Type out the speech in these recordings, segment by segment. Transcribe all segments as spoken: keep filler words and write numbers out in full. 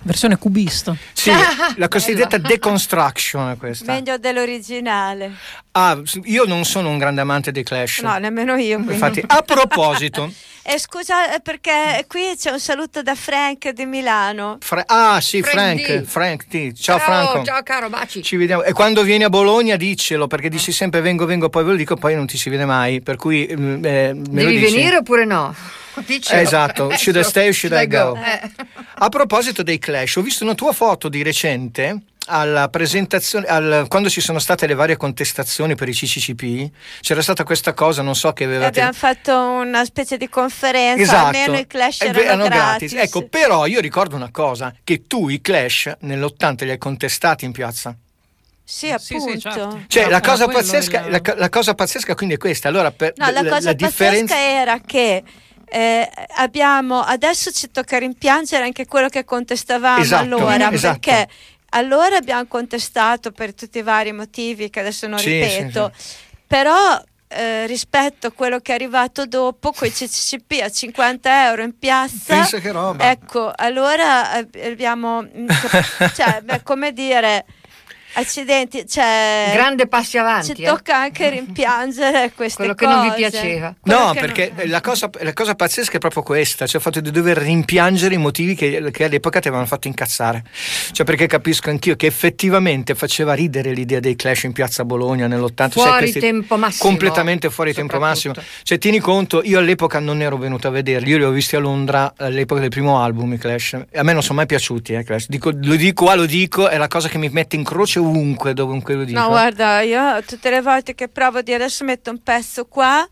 Versione cubista. Sì, la cosiddetta deconstruction è questa. Meglio dell'originale. Ah, io non sono un grande amante dei Clash. No, nemmeno io. Quindi. Infatti, a proposito. Eh, scusa, perché qui c'è un saluto da Frank di Milano. Fra- ah, sì, Frank Frank. D. Frank D. Ciao, Ciao, Franco. ciao caro, baci. Ci vediamo. E quando vieni a Bologna diccelo, perché dici sempre vengo, vengo, poi ve lo dico, poi non ti si vede mai. Per cui eh, me lo Devi dici. venire oppure no? Diccelo. Esatto, should I stay o should I go? Eh. A proposito dei Clash, ho visto una tua foto di recente alla presentazione, al, quando ci sono state le varie contestazioni per i C C C P, c'era stata questa cosa, non so che avevate... Abbiamo fatto una specie di conferenza, esatto. almeno i Clash Eh, erano, erano gratis. gratis. Ecco, però io ricordo una cosa, che tu i Clash nell'ottanta li hai contestati in piazza. Sì, Sì, appunto. sì, certo. Cioè, No, la era cosa quello pazzesca, il- la, la cosa pazzesca quindi è questa. Allora, per No, la cosa differenza... pazzesca era che eh, abbiamo, adesso ci tocca rimpiangere anche quello che contestavamo Esatto, allora, esatto. perché allora abbiamo contestato per tutti i vari motivi che adesso non Sì, ripeto, sì, però eh, rispetto a quello che è arrivato dopo, con i C C C P a cinquanta euro in piazza, Pensa che roba. ecco, allora eh, abbiamo, cioè, beh, come dire, accidenti, cioè, Grande passi avanti. ci eh. tocca anche rimpiangere queste Quello che cose. non vi piaceva. Quello No, che perché non- la, cosa, la cosa pazzesca è proprio questa, cioè il fatto di dover rimpiangere i motivi che, che all'epoca ti avevano fatto incazzare. Cioè, perché capisco anch'io che effettivamente faceva ridere l'idea dei Clash in piazza Bologna nell'ottanta. Fuori sai, questi- tempo massimo. Completamente fuori tempo massimo. Soprattutto. Cioè, tieni conto, io all'epoca non ero venuto a vederli, io li ho visti a Londra all'epoca del primo album, i Clash. E a me non sono mai piaciuti, eh, Clash. Dico, lo dico qua, lo dico, è la cosa che mi mette in croce ovunque, dovunque lo dico. No, guarda, io tutte le volte che provo di adesso metto un pezzo qua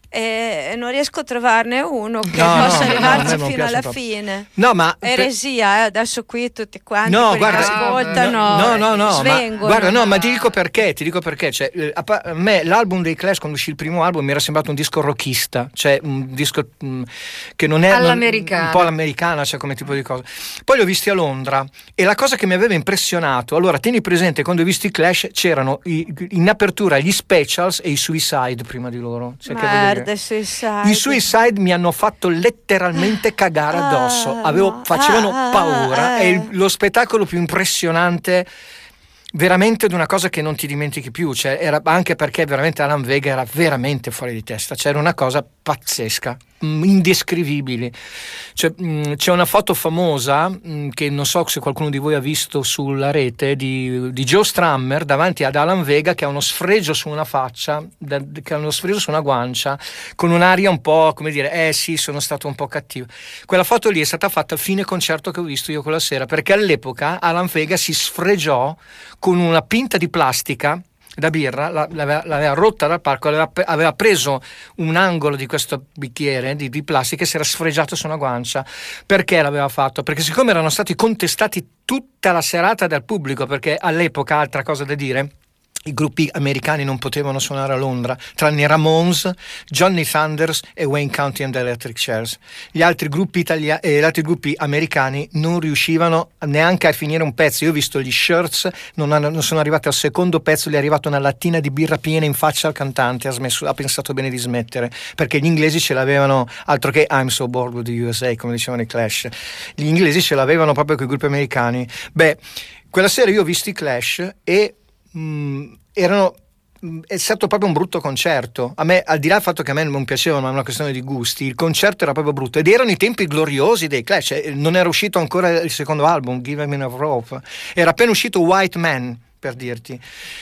e e non riesco a trovarne uno che No, possa no, no, arrivarci a me non fino piace alla proprio. fine. No, ma per- Eresia, eh, adesso qui tutti quanti No, quelli guarda, che ascoltano no, no, no, ma, svengono. guarda, no, ma ti dico perché, ti dico perché, cioè, eh, a pa- a me l'album dei Clash, quando uscì il primo album, mi era sembrato un disco rockista, cioè un disco mh, che non è non- All'americana. un po' all'americana, cioè come tipo di cosa. Poi li ho visti a Londra e la cosa che mi aveva impressionato, allora tieni presente, quando ho visto i Clash c'erano i- in apertura gli Specials e i Suicide prima di loro. Cioè, che voglio dire. Merda, Suicide. I Suicide mi hanno fatto letteralmente cagare addosso. Ah, Avevo, no. facevano Ah, ah, paura. ah, È eh. il- lo spettacolo più impressionante, veramente, di una cosa che non ti dimentichi più. Cioè, era, anche perché veramente Alan Vega era veramente fuori di testa. C'era una cosa pazzesca, mh, indescrivibile. Cioè, mh, c'è una foto famosa mh, che non so se qualcuno di voi ha visto sulla rete di, di Joe Strummer davanti ad Alan Vega che ha uno sfregio su una faccia, da- che ha uno sfregio su una guancia, con un'aria un po' come dire, eh sì, sono stato un po' cattivo. Quella foto lì è stata fatta a fine concerto che ho visto io quella sera, perché all'epoca Alan Vega si sfregiò con una pinta di plastica da birra, la- l'aveva, l'aveva rotta dal palco, aveva, pe- aveva preso un angolo di questo bicchiere di, di plastica e si era sfregiato su una guancia. Perché l'aveva fatto? Perché siccome erano stati contestati tutta la serata dal pubblico, perché all'epoca, altra cosa da dire, i gruppi americani non potevano suonare a Londra, tranne i Ramones, Johnny Thunders e Wayne County and the Electric Chairs. Gli altri gruppi italia- eh, gli altri gruppi americani non riuscivano neanche a finire un pezzo. Io ho visto gli Shirts, non, hanno- non sono arrivati al secondo pezzo, gli è arrivata una lattina di birra piena in faccia al cantante, ha, smesso, ha pensato bene di smettere, perché gli inglesi ce l'avevano, altro che I'm so bored with the U S A, come dicevano i Clash. Gli inglesi ce l'avevano proprio con i gruppi americani. Beh, quella sera io ho visto i Clash e Mm, erano mm, è stato proprio un brutto concerto. A me, al di là del fatto che a me non piacevano, ma è una questione di gusti, il concerto era proprio brutto ed erano i tempi gloriosi dei Clash. Eh, non era uscito ancora il secondo album, Give Me Enough Rope, era appena uscito White Man, per dirti,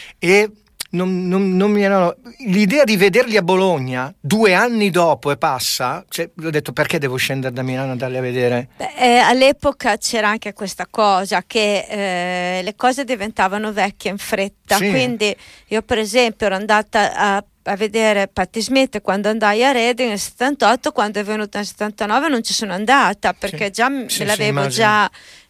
e non, non, non mi erano... l'idea di vederli a Bologna due anni dopo e passa, cioè, ho detto perché devo scendere da Milano e andarli a vedere. Beh, eh, all'epoca c'era anche questa cosa che eh, le cose diventavano vecchie in fretta, Sì. quindi io per esempio ero andata a, a vedere Patti Smith quando andai a Reading nel settantotto, quando è venuta nel settantanove non ci sono andata perché Sì. già me Sì, sì, l'avevo immagino. già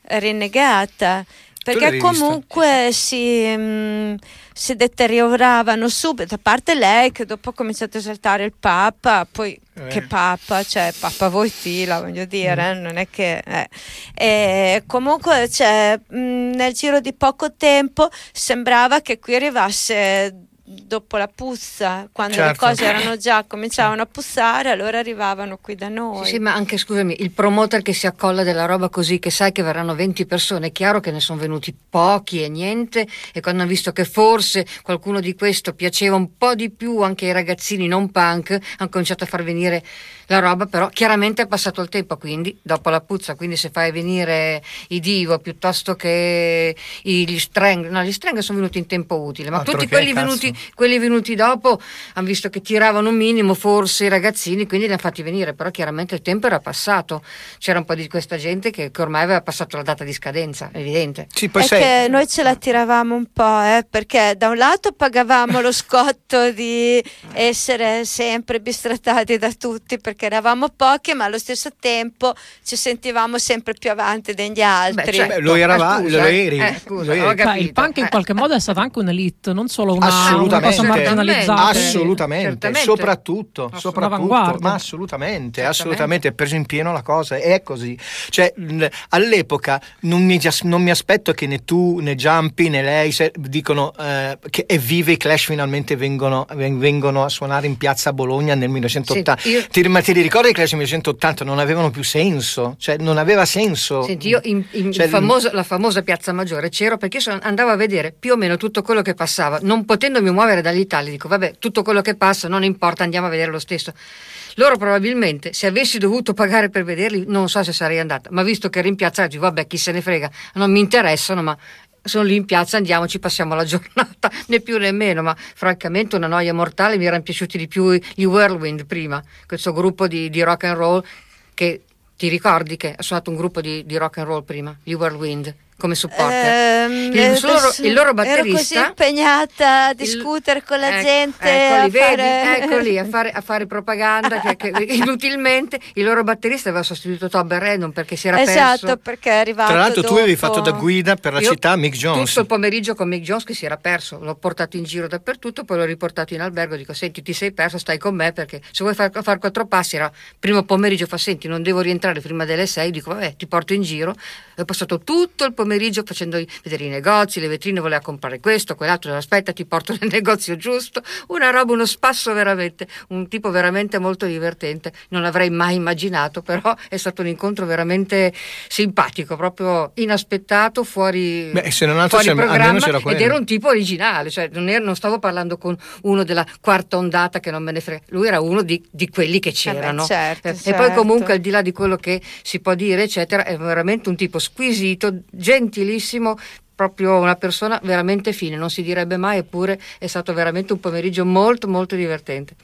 rinnegata. Perché l'avevi vista? comunque si, mh, si deterioravano subito, a parte lei che dopo ha cominciato a esaltare il Papa, poi Eh. che Papa, cioè Papa Wojtyla, voglio dire, Mm. non è che... Eh. E comunque cioè, mh, nel giro di poco tempo sembrava che qui arrivasse dopo la puzza, quando Certo. le cose erano già cominciavano a puzzare, allora arrivavano qui da noi. Sì, sì, ma anche, scusami, il promoter che si accolla della roba così, che sai che verranno venti persone, è chiaro che ne sono venuti pochi e niente, e quando hanno visto che forse qualcuno di questo piaceva un po' di più anche ai ragazzini non punk, hanno cominciato a far venire la roba, però chiaramente è passato il tempo, quindi dopo la puzza, quindi se fai venire i Divo piuttosto che i- gli Strang, no, gli Strang sono venuti in tempo utile, ma Altro tutti che, quelli cazzo. venuti, quelli venuti dopo hanno visto che tiravano un minimo forse i ragazzini, quindi li hanno fatti venire, però chiaramente il tempo era passato, c'era un po' di questa gente che, che ormai aveva passato la data di scadenza, è evidente. Sì, poi È sai, che noi ce la tiravamo un po', eh, perché da un lato pagavamo lo scotto di essere sempre bistrattati da tutti perché eravamo pochi, ma allo stesso tempo ci sentivamo sempre più avanti degli altri. Beh, certo. Beh, lo era- Eh, scusa, lo eri. eh, scusa, Lo eri. ho Beh, capito. il punk in Eh. qualche modo è stata anche un'elite, non solo una, una Assolutamente. cosa marginalizzata. assolutamente, Certamente. soprattutto, soprattutto, Un'avanguardia. ma assolutamente, Certamente. assolutamente, è preso in pieno la cosa, è così. Cioè, mh, all'epoca non mi, non mi aspetto che né tu né Giampi né lei se, dicono eh, che evviva i Clash finalmente vengono, ven- vengono a suonare in piazza Bologna nel millenovecentottanta. Senti, io- Ti, ma ti ricordi i Clash nel millenovecentottanta non avevano più senso, cioè non aveva senso. Senti, io in, in Cioè, il famoso- la famosa Piazza Maggiore c'ero perché io sono- andavo a vedere più o meno tutto quello che passava, non potendomi muovere dall'Italia, dico vabbè, tutto quello che passa non importa, andiamo a vedere lo stesso. Loro probabilmente, se avessi dovuto pagare per vederli, non so se sarei andata, ma visto che ero in piazza, dico vabbè, chi se ne frega, non mi interessano, ma sono lì in piazza, andiamo, ci passiamo la giornata, né più né meno, ma francamente una noia mortale. Mi erano piaciuti di più i Whirlwind prima, questo gruppo di, di rock and roll che ti ricordi che ha suonato un gruppo di, di rock and roll prima, gli Whirlwind, come supporter. Ehm, il, eh, loro, adesso il loro ero così batterista impegnata a il- discutere con la ecco, gente, eccoli, a vedi, fare... ecco lì, a fare, a fare propaganda che, che inutilmente. Il loro batterista aveva sostituito Todd Redon perché si era Esatto, perso. perché è arrivato Tra l'altro tu dopo. avevi fatto da guida per la Io città Mick Jones. Tutto il pomeriggio con Mick Jones che si era perso, l'ho portato in giro dappertutto, poi l'ho riportato in albergo, dico senti ti sei perso, stai con me perché se vuoi fare far quattro passi, era primo pomeriggio, fa senti non devo rientrare prima delle sei, dico vabbè ti porto in giro. Ho passato tutto il pomeriggio facendo vedere i negozi, le vetrine, voleva comprare questo, quell'altro, aspetta ti porto nel negozio giusto, una roba, uno spasso veramente, un tipo veramente molto divertente, non l'avrei mai immaginato, però è stato un incontro veramente simpatico, proprio inaspettato, fuori, Beh, se non altro fuori sembra- almeno programma, c'era ed quello. era un tipo originale, cioè non, era- non stavo parlando con uno della quarta ondata che non me ne frega, lui era uno di, di quelli che c'erano. certo, Eh, E certo. poi comunque al di là di quello che si può dire eccetera, è veramente un tipo squisito, gentilissimo, proprio una persona veramente fine, non si direbbe mai, eppure è stato veramente un pomeriggio molto molto divertente.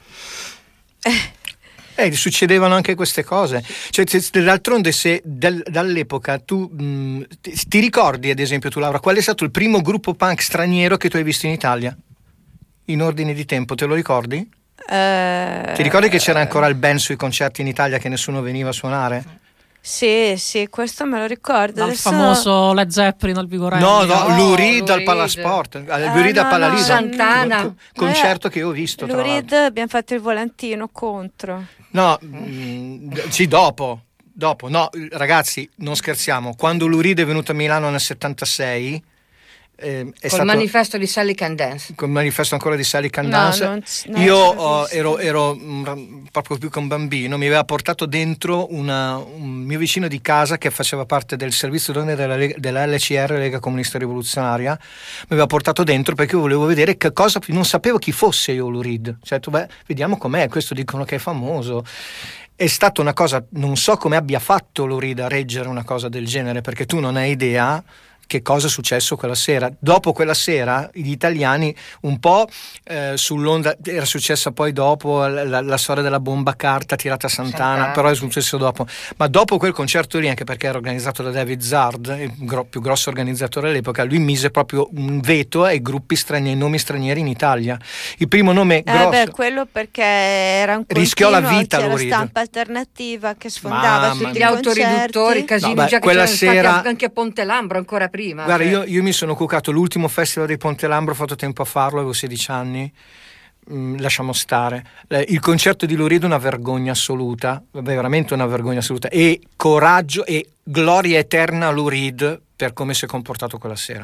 Eh, succedevano anche queste cose. Cioè, se- d'altronde, se dal- dall'epoca tu mh, ti, ti ricordi, ad esempio, tu, Laura, qual è stato il primo gruppo punk straniero che tu hai visto in Italia? In ordine di tempo, te lo ricordi? Eh, Ti ricordi che c'era ancora il band sui concerti in Italia che nessuno veniva a suonare? Sì, sì, questo me lo ricordo. Dal Adesso- famoso Led Zeppelin al Vigorelli. No, no, No, Lou Reed Lou al Reed. Palasport, al Ah, Lou Reed al no, Palalido. no, Santana. Co- concerto che io ho visto, tra Lou l'altro. Reed abbiamo fatto il volantino contro. No, mh, sì, dopo, dopo, no, ragazzi, non scherziamo. Quando Lou Reed è venuto a Milano nel settantasei, eh, è Col stato manifesto di Sally Can Dance. col manifesto ancora di Sally Can No, Dance. non c- non Io ce l'ho oh, visto. ero, ero mm, proprio più che un bambino, mi aveva portato dentro una- un mio vicino di casa che faceva parte del servizio d'ordine della, Lega- della L C R, Lega Comunista Rivoluzionaria. Mi aveva portato dentro perché io volevo vedere che cosa, non sapevo chi fosse io Lou Reed. Cioè, tu, beh, vediamo com'è, questo dicono che è famoso. È stata una cosa, non so come abbia fatto Lou Reed a reggere una cosa del genere, perché tu non hai idea che cosa è successo quella sera. Dopo quella sera gli italiani un po' eh, sull'onda, era successa poi dopo la, la- la storia della bomba carta tirata a Sant'Ana, Sant'Ana, però è sì. successo dopo. Ma dopo quel concerto lì, anche perché era organizzato da David Zard, il gro- più grosso organizzatore all'epoca, lui mise proprio un veto ai gruppi stranieri, nomi stranieri in Italia. Il primo nome Eh grosso... beh, quello perché era un Rischiò la continuo, vita, c'era Lou Reed. stampa alternativa che sfondava Mamma tutti Tutti i gli autoriduttori, concerti. casini No, beh, già che quella c'erano sera- stati anche a Ponte Lambro ancora prima. Guarda, cioè. io, io mi sono cucato l'ultimo festival di Ponte Lambro, ho fatto tempo a farlo, avevo sedici anni. Mm, lasciamo stare. Eh, il concerto di Lou Reed è una vergogna assoluta, vabbè, veramente una vergogna assoluta. E coraggio e gloria eterna a Lou Reed per come si è comportato quella sera.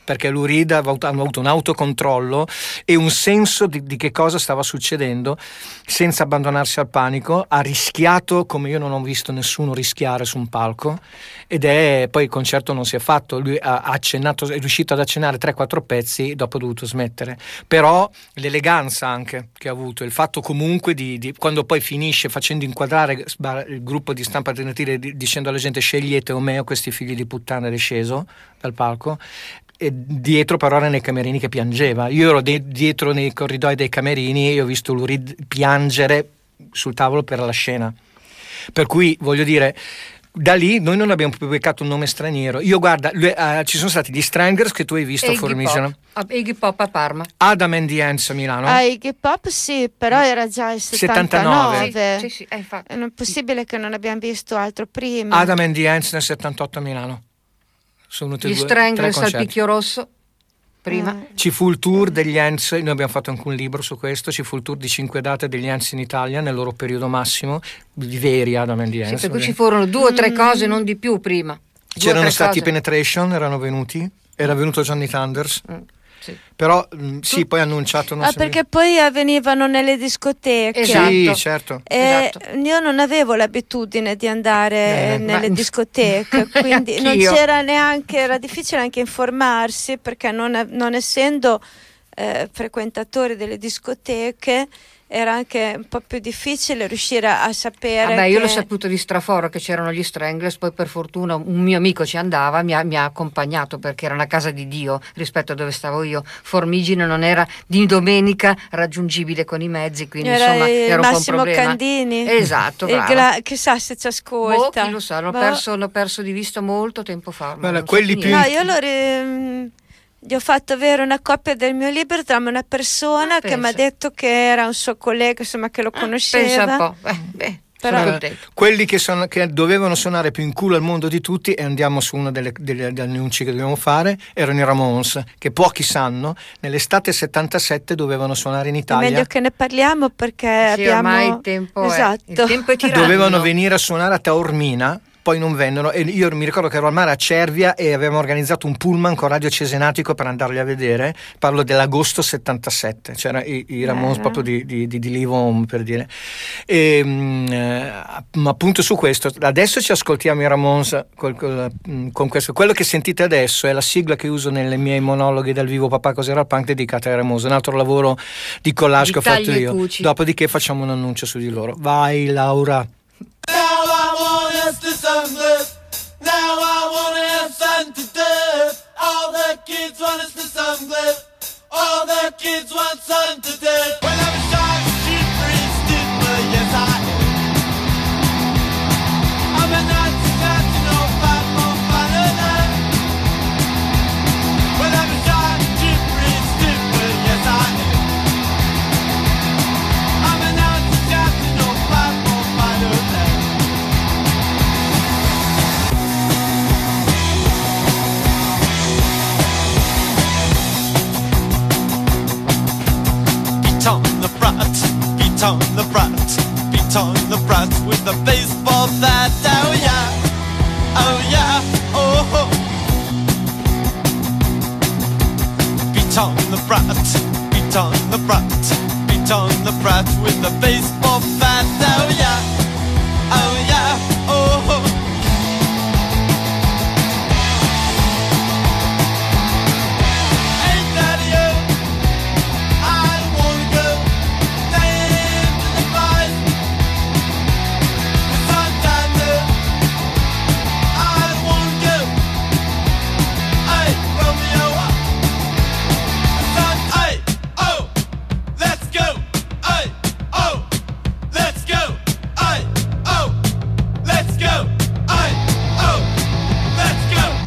perché Lou Reed aveva avuto, aveva avuto un autocontrollo e un senso di, di che cosa stava succedendo, senza abbandonarsi al panico. Ha rischiato come io non ho visto nessuno rischiare su un palco, ed è poi il concerto non si è fatto. Lui ha accennato, è riuscito ad accennare tre quattro pezzi, dopo ha dovuto smettere. Però l'eleganza anche che ha avuto, il fatto comunque di, di quando poi finisce facendo inquadrare il gruppo di stampa alternativa dicendo alla gente: scegliete o me o questi figli di puttana, ed è sceso dal palco. E dietro però era nei camerini che piangeva. Io ero de- dietro nei corridoi dei camerini e ho visto Lou Reed piangere sul tavolo per la scena. Per cui voglio dire, da lì noi non abbiamo più beccato un nome straniero. Io guarda, lui, uh, ci sono stati gli Stranglers che tu hai visto a Formigino, Iggy Pop a Parma, Adam and the Ants a Milano. Ah, Iggy Pop sì, però era già il settantanove. settantanove. Sì, sì, sì, eh, infatti. È possibile che non abbiamo visto altro prima. Adam and the Ants nel settantotto a Milano. Sono Gli Stranglers al Picchio Rosso prima. Eh. Ci fu il tour degli Ants, noi abbiamo fatto anche un libro su questo. Ci fu il tour di cinque date degli Ants in Italia nel loro periodo massimo, i veri Adam and the Ants. Sì, per cui ci furono due o tre cose, non di più prima. Due C'erano stati cose. Penetration, erano venuti, era venuto Johnny Thunders. Mm, sì. Però mh, sì, poi annunciato non Ah, so perché poi avvenivano nelle discoteche. Esatto. Sì, certo. E Esatto. io non avevo l'abitudine di andare Eh, nelle ma- discoteche, quindi non Anch'io. c'era neanche, era difficile anche informarsi, perché non, non essendo eh, frequentatori delle discoteche era anche un po' più difficile riuscire a, a sapere. Vabbè, io che- l'ho saputo di straforo che c'erano gli Stranglers, poi per fortuna un mio amico ci andava, mi ha, mi ha accompagnato perché era una casa di Dio rispetto a dove stavo io. Formigine non era di domenica raggiungibile con i mezzi, quindi era insomma il era un po' un Massimo problema. Candini. Esatto, Il brava. gra- chissà se ci Boh, ascolta. chi lo sa, l'ho Boh. perso, l'ho perso di vista molto tempo fa. ormai, Guarda, non so quelli più più- No, niente. io lo ri- gli ho fatto avere una copia del mio libro tramite una persona Ah, che mi ha pensa. detto che era un suo collega, insomma, che lo Ah, conosceva. pensa un po'. Eh, beh, Però- sono Eh, contenta. quelli che, sono, che dovevano suonare più in culo al mondo di tutti, e andiamo su uno delle, delle, degli annunci che dobbiamo fare, erano i Ramones, che pochi sanno, nell'estate settantasette dovevano suonare in È Italia. meglio che ne parliamo perché Sì, abbiamo... ormai il tempo esatto. è, il tempo è tiranno. Dovevano venire a suonare a Taormina, poi non vennero, e io mi ricordo che ero al mare a Cervia e avevamo organizzato un pullman con Radio Cesenatico per andarli a vedere. Parlo dell'agosto settantasette, c'era i, i Ramones Eh. proprio di, di, di, di Live Home, per dire. E, mh, eh, ma appunto su questo adesso ci ascoltiamo i Ramones col, col, mh, con questo. Quello che sentite adesso è la sigla che uso nei miei monologhi dal vivo Papà cos'era il punk, dedicata ai Ramones, un altro lavoro di collage Di che ho fatto tagli e io. cuci. Dopodiché facciamo un annuncio su di loro. Vai Laura. Now I wanna ask the sunless. Now I wanna have fun to death. All the kids want us the sunless. All the kids want sun to death. Well, I'm a shark, cheap, stiff, but yes I am. I'm a Nazi, Nazi, no fat, more fun than that. Well, I'm a shark, cheap, stiff, but yes I am. I'm a Nazi, Nazi, no fat, more fun than that. Beat on the brat, beat on the brat, beat on the brat with the baseball bat. Oh yeah, oh yeah, oh ho. Beat on the brat, beat on the brat, beat on the brat with the baseball bat. Oh yeah, oh yeah, oh ho. Hey daddy-o, I don't wanna go down to the flies. The sunshine there, I don't wanna go. Hey Romeo, the sun, hey, oh, let's go. Hey, oh, let's go. Hey, oh, let's go. Hey, oh, let's go.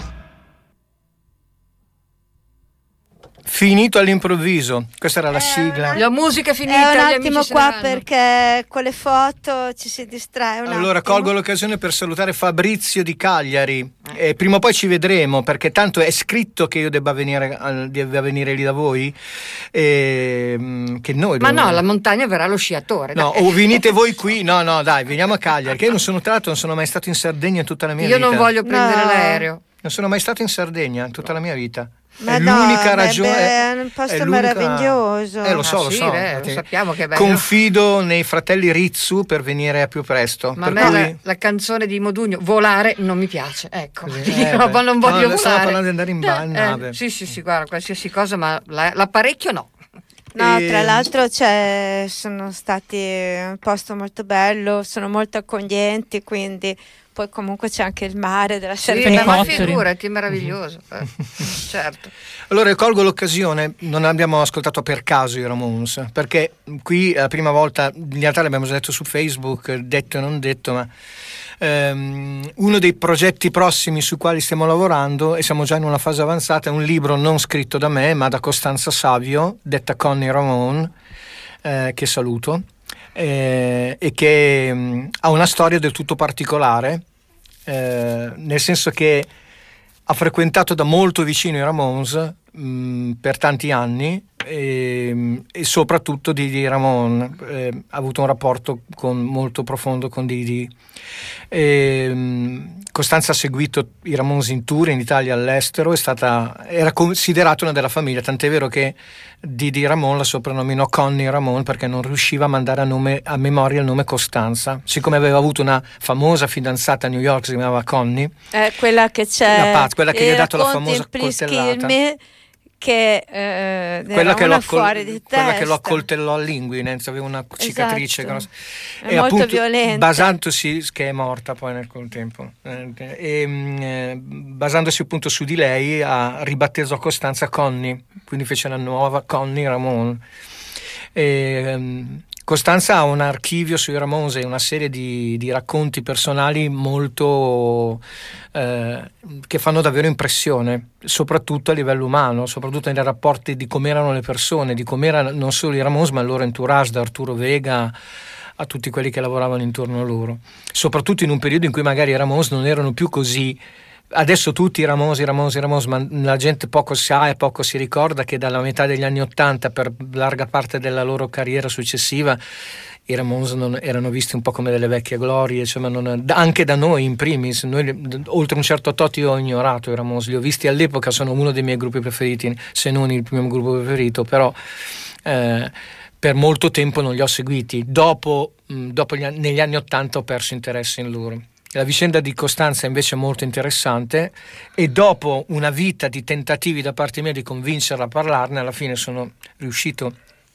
Finito all'improvviso, questa era la sigla. La musica è finita, È un gli attimo amici se qua ne vanno. perché con le foto ci si distrae un Allora attimo. colgo l'occasione per salutare Fabrizio di Cagliari. Eh, prima o poi ci vedremo, perché tanto è scritto che io debba venire, al- debba venire lì da voi, e, mh, che noi Ma dobbiamo- no, la montagna verrà lo sciatore. No, dai. o venite voi qui, no no dai, veniamo a Cagliari, che io non sono tra l'altro non sono mai stato in Sardegna in tutta la mia Io vita. non voglio prendere No. l'aereo. Non sono mai stato in Sardegna in tutta la mia vita. Ma è no, l'unica ma ragione. È un posto è l'unica- meraviglioso. Eh, lo so, Ah, lo sì, so. beh, lo infatti. sappiamo che è bello. Confido nei fratelli Rizzu per venire a più presto. Ma a per me cui... la, la canzone di Modugno, Volare, non mi piace. Ecco, Così, ti eh, dico, beh. ma non voglio No, volare. stavo parlando di andare in ba- in Eh, nave. sì, sì, sì, guarda, qualsiasi cosa, ma la- l'apparecchio no. No, E- tra l'altro c'è, sono stati un posto molto bello, sono molto accoglienti, quindi poi comunque c'è anche il mare della Sì, Sardegna. ma elicotteri. figurati, è meraviglioso. eh, certo. Allora colgo l'occasione, non abbiamo ascoltato per caso i Ramones, perché qui la prima volta, in realtà l'abbiamo già detto su Facebook, detto e non detto, ma ehm, uno dei progetti prossimi sui quali stiamo lavorando, e siamo già in una fase avanzata, è un libro non scritto da me, ma da Costanza Savio, detta Connie Ramone, eh, che saluto, eh, e che mh, ha una storia del tutto particolare, eh, nel senso che ha frequentato da molto vicino i Ramones mh, per tanti anni e, e soprattutto Didi Ramone, eh, ha avuto un rapporto con, molto profondo con Didi. E, mh, Costanza ha seguito i Ramones in tour in Italia e all'estero, è stata, era considerata una della famiglia, tant'è vero che Didi Ramone la soprannominò Connie Ramone perché non riusciva a mandare a, nome, a memoria il nome Costanza, siccome aveva avuto una famosa fidanzata a New York, si chiamava Connie, È quella che c'è, La Paz, quella che gli ha dato la racconti famosa in Please coltellata. Kill Me, che eh, quella, era che una lo, accol- fuori di quella testa. che lo accoltellò all'inguinenza, aveva una cicatrice Esatto. grossa. È molto violenta. Basandosi, che è morta poi nel contempo, eh, e, mh, eh, basandosi appunto su di lei, ha ribattezzò Costanza Connie, quindi fece la nuova Connie Ramone. E, um, Costanza ha un archivio sui Ramones e una serie di, di racconti personali molto eh, che fanno davvero impressione, soprattutto a livello umano, soprattutto nei rapporti di come erano le persone, di come erano non solo i Ramones ma il loro entourage, da Arturo Vega a tutti quelli che lavoravano intorno a loro, soprattutto in un periodo in cui magari i Ramones non erano più così. Adesso tutti i Ramones, i Ramones, i Ramones, ma la gente poco sa e poco si ricorda che dalla metà degli anni Ottanta, per larga parte della loro carriera successiva, i Ramones non, erano visti un po' come delle vecchie glorie, cioè, ma non, anche da noi in primis, noi, oltre un certo tot io ho ignorato i Ramones, li ho visti all'epoca, sono uno dei miei gruppi preferiti, se non il mio gruppo preferito, però eh, per molto tempo non li ho seguiti, dopo, mh, dopo gli, negli anni Ottanta ho perso interesse in loro. La vicenda di Costanza invece è molto interessante e dopo una vita di tentativi da parte mia di convincerla a parlarne, alla fine sono riuscito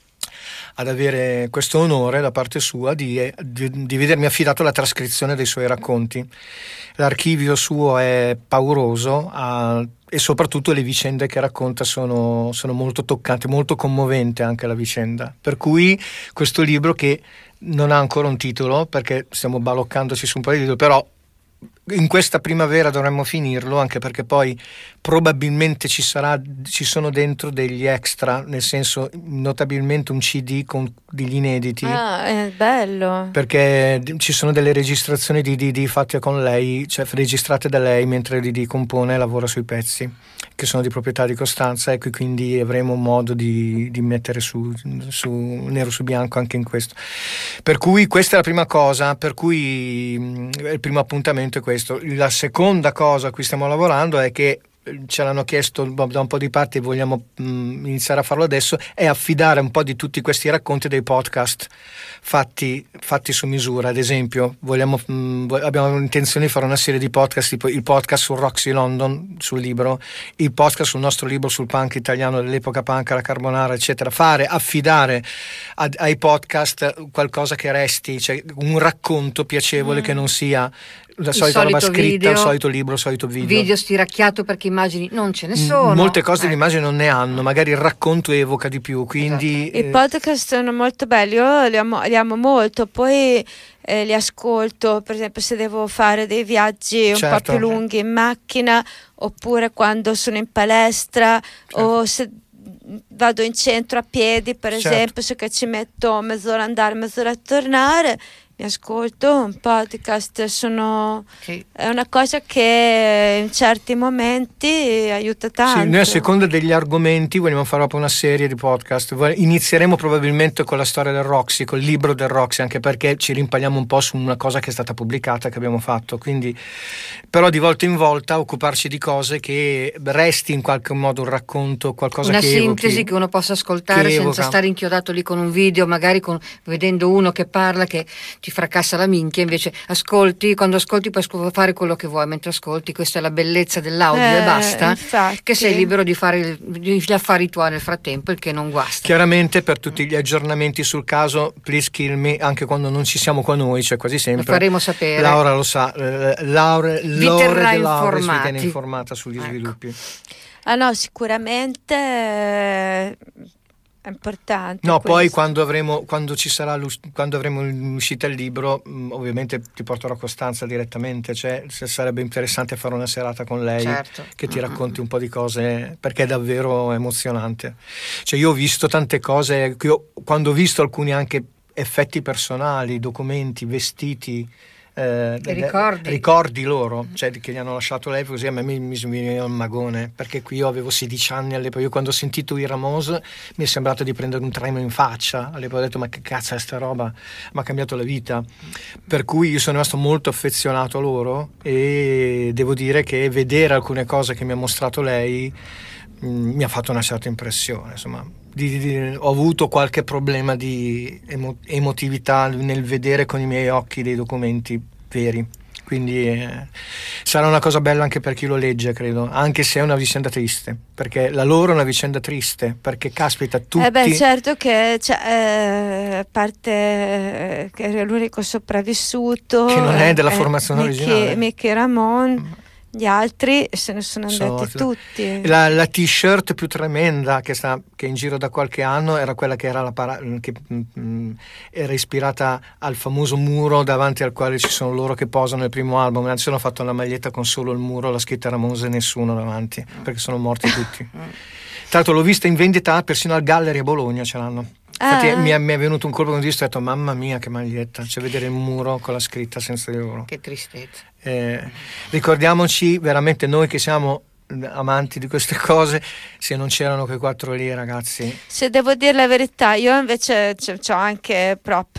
ad avere questo onore da parte sua di, di, di vedermi affidato la trascrizione dei suoi racconti. L'archivio suo è pauroso ha, e soprattutto le vicende che racconta sono, sono molto toccanti, molto commovente anche la vicenda, per cui questo libro, che non ha ancora un titolo perché stiamo baloccandoci su un po' di titoli, però in questa primavera dovremmo finirlo, anche perché poi probabilmente ci sarà, ci sono dentro degli extra, nel senso notabilmente un C D con degli inediti. Ah, è bello. Perché ci sono delle registrazioni di Didi fatte con lei, cioè registrate da lei mentre Didi compone e lavora sui pezzi, che sono di proprietà di Costanza, e quindi avremo modo di, di mettere su, su nero su bianco anche in questo. Per cui questa è la prima cosa, per cui il primo appuntamento è questo. La seconda cosa a cui stiamo lavorando è che ce l'hanno chiesto da un po' di parti e vogliamo mh, iniziare a farlo adesso, è affidare un po' di tutti questi racconti dei podcast fatti, fatti su misura. Ad esempio vogliamo, mh, abbiamo intenzione di fare una serie di podcast, tipo il podcast su Roxy London, sul libro, il podcast sul nostro libro sul punk italiano dell'epoca punk, la carbonara, eccetera. Fare, affidare ad, ai podcast qualcosa che resti, cioè un racconto piacevole, mm. che non sia la solita roba scritta, video, il solito libro, il solito video. Video stiracchiato, perché immagini non ce ne sono. Molte cose eh. le immagini non ne hanno, magari il racconto evoca di più, quindi... Esatto. I podcast sono molto belli, io li amo, li amo molto, poi eh, li ascolto, per esempio se devo fare dei viaggi un certo. po' più lunghi in macchina, oppure quando sono in palestra, certo. o se vado in centro a piedi, per certo. esempio, so che ci metto mezz'ora andare, mezz'ora a tornare, mi ascolto un podcast, sono Sì. è una cosa che in certi momenti aiuta tanto. Sì, noi a seconda degli argomenti vogliamo fare proprio una serie di podcast. Vo- Inizieremo probabilmente con la storia del Roxy, col libro del Roxy, anche perché ci rimpagliamo un po' su una cosa che è stata pubblicata, che abbiamo fatto. Quindi, però di volta in volta occuparci di cose che resti in qualche modo un racconto, qualcosa Una che sintesi evochi, che uno possa ascoltare che senza evoca. stare inchiodato lì con un video, magari con, vedendo uno che parla che ti fracassa la minchia. Invece ascolti, quando ascolti puoi scu- fare quello che vuoi mentre ascolti. Questa è la bellezza dell'audio Eh, e basta, infatti. che sei libero di fare il- gli affari tuoi nel frattempo, il che non guasta. Chiaramente per tutti gli aggiornamenti sul caso, please kill me, anche quando non ci siamo qua noi, cioè quasi Lo sempre. faremo sapere. Laura lo sa, eh, Laura, Vi Lore terrà De Lauris vi informati. tiene informata sugli Ecco. sviluppi. Ah no, sicuramente eh, è importante. No, poi questo. quando avremo, quando ci sarà l'us- quando avremo l'uscita il libro, mh, ovviamente ti porterò Costanza direttamente, cioè se sarebbe interessante fare una serata con lei, Certo. che ti racconti un po' di cose, perché è davvero emozionante. Cioè io ho visto tante cose, che io- quando ho visto alcuni anche effetti personali, documenti, vestiti, eh, E ricordi. ricordi loro, cioè che gli hanno lasciato lei, così a me mi, mi sveniva il magone, perché qui io avevo sedici anni all'epoca. Io quando ho sentito i Ramos mi è sembrato di prendere un treno in faccia, all'epoca ho detto ma che cazzo è sta roba, mi ha cambiato la vita, per cui io sono rimasto molto affezionato a loro e devo dire che vedere alcune cose che mi ha mostrato lei mh, mi ha fatto una certa impressione, insomma. Di, di- ho avuto qualche problema di emo- emotività nel vedere con i miei occhi dei documenti veri, quindi eh, sarà una cosa bella anche per chi lo legge, credo, anche se è una vicenda triste, perché la loro è una vicenda triste, perché caspita tutti Eh beh, certo che cioè, eh, a parte eh, che era l'unico sopravvissuto, Che non è della eh, formazione Mickey- originale. Mickey Ramon, gli altri se ne sono Sono- andati tutti. La, la t-shirt più tremenda che, sta, che è in giro da qualche anno era quella che era, la para- che, mm, era ispirata al famoso muro davanti al quale ci sono loro che posano nel primo album. Anzi, hanno fatto una maglietta con solo il muro, la scritta Ramones e nessuno davanti, perché sono morti tutti. Tra l'altro l'ho vista in vendita persino al Gallery a Bologna, ce l'hanno. Infatti Ah. mi, è, mi è venuto un colpo quando ho visto e ho detto mamma mia che maglietta, cioè vedere il muro con la scritta senza di loro. Che tristezza. Eh, ricordiamoci veramente noi che siamo amanti di queste cose, se non c'erano quei quattro lì ragazzi. Se devo dire la verità, io invece ho anche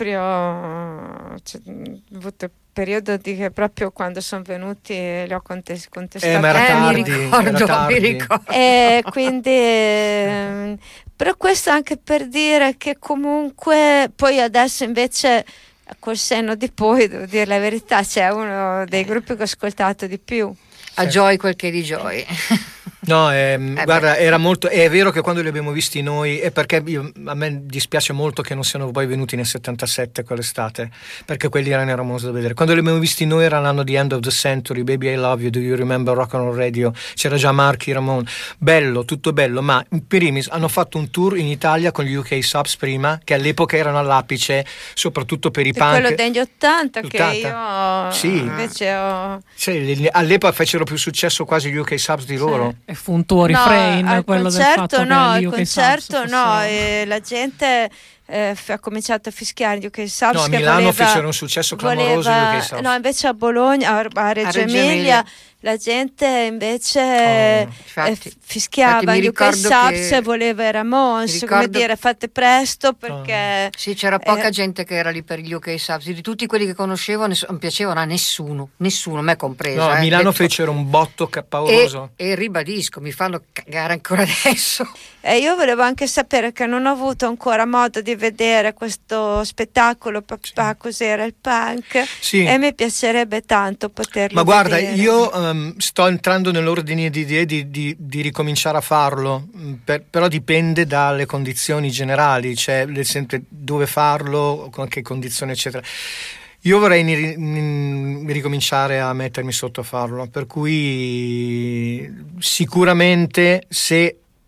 proprio cioè, ho avuto il periodo di che proprio quando sono venuti li ho contes- contestati. Eh, ma era Eh, tardi, mi ricordo, era tardi. mi ricordo. E quindi ehm, però questo anche per dire che comunque poi adesso invece col senno di poi devo dire la verità, c'è uno dei gruppi che ho ascoltato di più. A Sì. Joy quel che di Joy. No, ehm, Eh guarda, beh. era molto. È vero che quando li abbiamo visti noi, è perché io- a me dispiace molto che non siano poi venuti nel settantasette quell'estate, perché quelli erano Ramones da vedere. Quando li abbiamo visti noi era l'anno di End of the Century, Baby I Love You, Do You Remember Rock and Roll Radio, c'era già Marky Ramone, bello, tutto bello, ma in primis hanno fatto un tour in Italia con gli U K Subs prima, che all'epoca erano all'apice, soprattutto per i Di punk. quello degli ottanta che ottanta. io Sì. invece ho Cioè, li- all'epoca fecero più successo quasi gli U K Subs di loro. E fu un tuo no, refrain al quello del concerto fatto no, che al gli U K concerto Subs no, fossero- e la gente eh, f- ha cominciato a fischiare gli U K Subs No, a che Milano voleva, fecero un successo clamoroso voleva- gli U K Subs. no, invece a Bologna, a, a Reggio, A Reggio Emilia, Emilia. la gente invece Oh, eh, infatti. eh, fischiava Infatti mi gli U K ricordo Subs che- e voleva i Ramones, mi come ricordo- dire fate presto perché Sì, c'era poca Eh. gente che era lì per gli U K Subs. Di tutti quelli che conoscevo ness- non piacevano a nessuno, nessuno, me compreso. No, a eh. Milano Detto- fecero un botto e, pauroso. e ribadisco, mi fanno cagare ancora adesso. E io volevo anche sapere che non ho avuto ancora modo di vedere questo spettacolo papà cos'era il punk Sì. e mi piacerebbe tanto poterlo Ma guarda, vedere. io ehm, sto entrando nell'ordine di idee di, di- di ricominciare a farlo, mh, per- però dipende dalle condizioni generali, cioè nel senso, dove farlo, con che condizioni, eccetera. Io vorrei ni- ni- ricominciare a mettermi sotto a farlo, per cui sicuramente se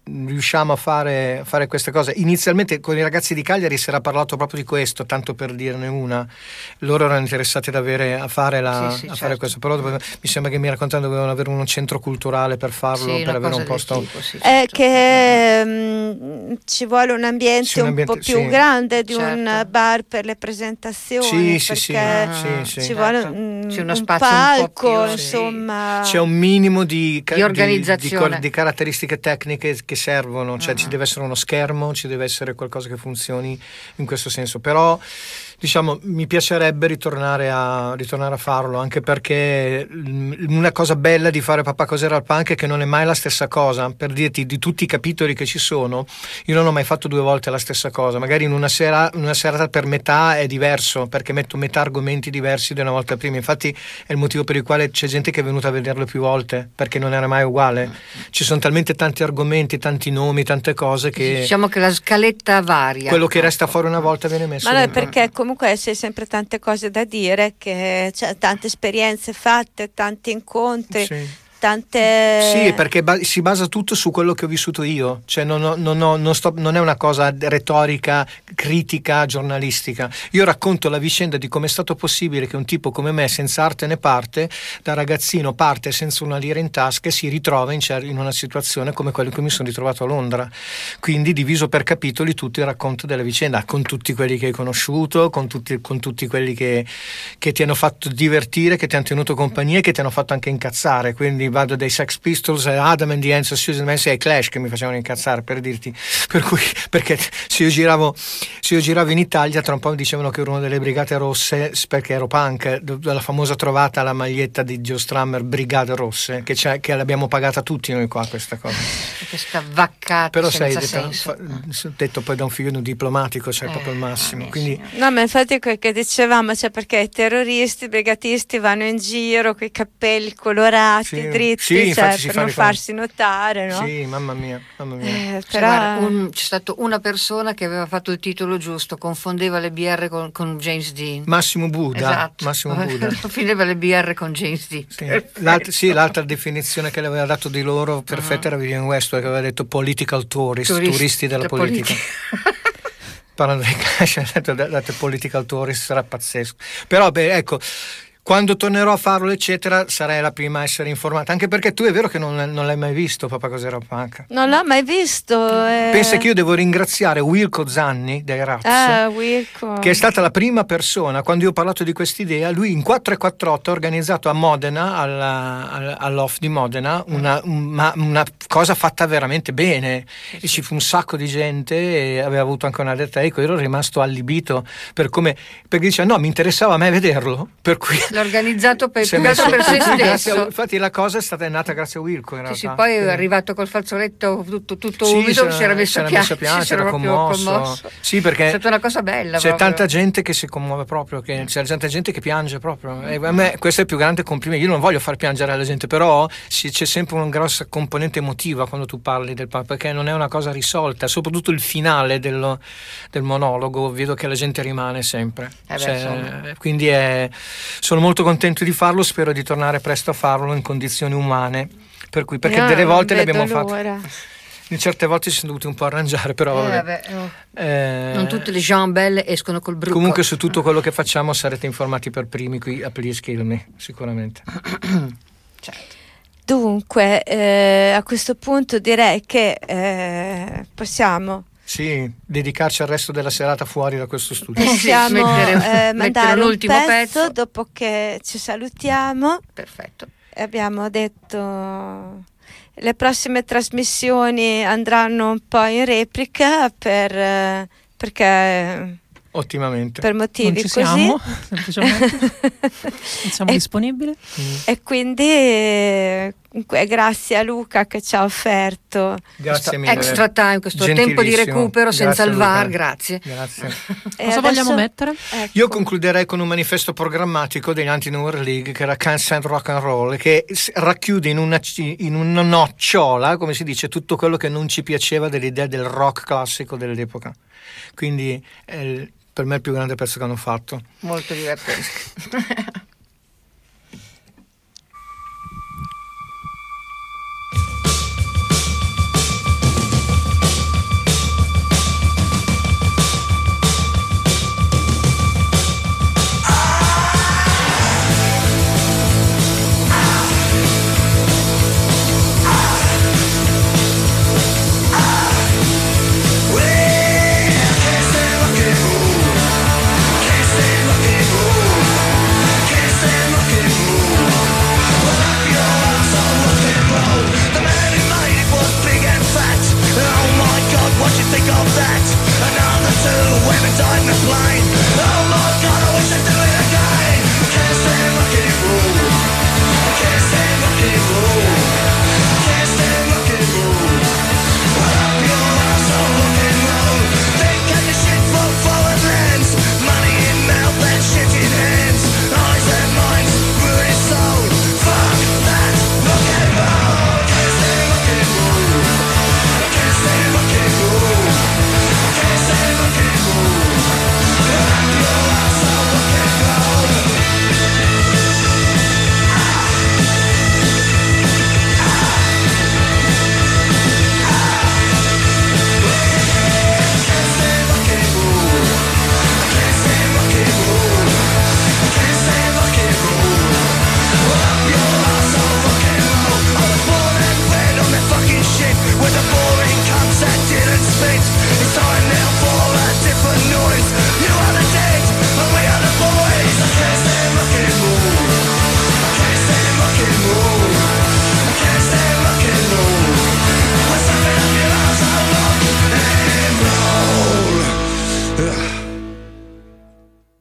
riusciamo a fare, fare questa cosa. Inizialmente con i ragazzi di Cagliari si era parlato proprio di questo, tanto per dirne una. Loro erano interessati ad avere, a fare, la, Sì, sì, a certo. fare questo, però dove, mi sembra che mi raccontano dovevano avere un centro culturale per farlo, Sì, per una avere cosa un del posto. tipo, sì, È certo. che mm, ci vuole un ambiente, Sì, un ambiente- un po' più sì. grande di un Certo. bar per le presentazioni, Sì, sì, sì, perché sì, sì. ci Certo. vuole un, C'è uno un spazio un po' palco, più, sì. insomma. C'è un minimo di, ca- Di di- organizzazione. di, cor- di caratteristiche tecniche che servono, cioè ci deve essere uno schermo, ci deve essere qualcosa che funzioni in questo senso, però diciamo mi piacerebbe ritornare a, ritornare a farlo, anche perché mm, una cosa bella di fare Papà Cos'era il Punk è che non è mai la stessa cosa. Per dirti, di tutti i capitoli che ci sono, io non ho mai fatto due volte la stessa cosa, magari in una sera, una serata per metà è diverso, perché metto metà argomenti diversi di una volta prima, infatti è il motivo per il quale c'è gente che è venuta a vederlo più volte, perché non era mai uguale. Ci sono talmente tanti argomenti, tanti nomi, tante cose che Diciamo che la scaletta varia. quello che resta fuori una volta viene messo Ma no, è dentro. perché comunque c'è sempre tante cose da dire, che c'è tante esperienze fatte, tanti incontri, Sì. tante... Sì, perché ba- si basa tutto su quello che ho vissuto io, cioè non, ho- non, ho- non sto- non è una cosa retorica, critica, giornalistica. Io racconto la vicenda di come è stato possibile che un tipo come me, senza arte né parte, da ragazzino parte senza una lira in tasca e si ritrova in, cer- in una situazione come quella in cui mi sono ritrovato a Londra. Quindi diviso per capitoli tutto il racconto della vicenda, con tutti quelli che hai conosciuto, con tutti, con tutti quelli che, che ti hanno fatto divertire, che ti hanno tenuto compagnia e che ti hanno fatto anche incazzare. Quindi vado dai Sex Pistols a Adam and the Ants, Susan Massey ai Clash, che mi facevano incazzare, per dirti, per cui, perché se io giravo se io giravo in Italia tra un po' mi dicevano che ero una delle Brigate Rosse perché ero punk, la famosa trovata alla maglietta di Joe Strummer, Brigate Rosse, che, c'è, che l'abbiamo pagata tutti noi qua questa cosa, Questa vaccata però senza sei detto, senso. fa, detto poi da un figlio di un diplomatico, cioè Eh, proprio il massimo, eh, quindi sì. No, ma infatti quel che dicevamo, cioè perché i terroristi, i brigatisti vanno in giro con i capelli colorati, Sì, dritti, sì, cioè, infatti si per fa non ricordare. farsi notare, no? sì, mamma mia, mamma mia. Eh, Cioè, però... guarda, un- c'è stato una persona che aveva fatto il titolo giusto, confondeva le B R con, con James Dean. Massimo Buddha, Esatto. Massimo Buddha. Fineva le B R con James Dean. Sì. Perfetto. L'alt- sì, l'altra definizione che le aveva dato di loro perfetta era Vivienne Westwood, che aveva detto political tourist, Turisti, turisti della da politica. politica. Parlando di Cash, ha detto date political tourist, sarà pazzesco. Però beh, ecco, quando tornerò a farlo eccetera sarei la prima a essere informata, anche perché tu è vero che non, non l'hai mai visto Papà Cos'era Punk. Non l'ho mai visto. eh. Pensa che io devo ringraziare Wilco Zanni dei Rats, Ah, Wilco. che è stata la prima persona, quando io ho parlato di quest'idea, lui in quattro e quarantotto ha organizzato a Modena, alla- al- all'Off di Modena, una, una- una cosa fatta veramente bene, e ci fu un sacco di gente e aveva avuto anche una detta, ecco, io ero rimasto allibito per come, perché diceva no, mi interessava a me vederlo, per cui L'ha organizzato per, si è più che altro messo- per se grazie a- stesso. infatti la cosa è stata nata grazie a Wilco in Sì, realtà. sì, poi è Quindi- arrivato col fazzoletto tutto, tutto Sì, umido, si era messo a si piangere, piangere, si era era proprio commosso. commosso. Sì, perché È stata una cosa bella. c'è proprio. tanta gente che si commuove proprio, che c'è tanta gente che piange proprio. E a me questo è il più grande complimento. Io non voglio far piangere la gente, però sì, c'è sempre una grossa componente emotiva quando tu parli del punk, perché non è una cosa risolta, soprattutto il finale dello- del monologo, vedo che la gente rimane sempre. Eh beh, Cioè, insomma. quindi è- sono molto contento di farlo, spero di tornare presto a farlo in condizioni umane. Per cui, perché Io delle non volte le vedo abbiamo fatte. l'ora. In certe volte ci siamo dovuti un po' arrangiare, però Eh, vabbè. vabbè, oh. Eh, Non tutte le Jean Belle escono col bruco. Comunque su tutto quello che facciamo sarete informati per primi qui a Please Kill Me, sicuramente. Certo. Dunque, eh, a questo punto direi che eh, possiamo, Sì, dedicarci al resto della serata fuori da questo studio. Eh sì, possiamo mettere- eh, mettere mandare un un ultimo pezzo, pezzo. dopo che ci salutiamo. Perfetto. Abbiamo detto le prossime trasmissioni andranno un po' in replica per, eh, perché Ottimamente. per Non motivi ci così. siamo, semplicemente. Non siamo E- disponibili. E quindi eh, grazie a Luca che ci ha offerto Grazie Questo mille. extra time, questo tempo di Gentilissimo. recupero senza Grazie, il V A R, Luca. grazie. Grazie. e Cosa adesso- vogliamo mettere? ecco. Io concluderei con un manifesto programmatico degli Anti-New World League che era Can't Stand Rock and Roll, che s- racchiude in una, ci- in una nocciola, come si dice, tutto quello che non ci piaceva dell'idea del rock classico dell'epoca. Quindi è il- per me il più grande pezzo che hanno fatto. Molto divertente.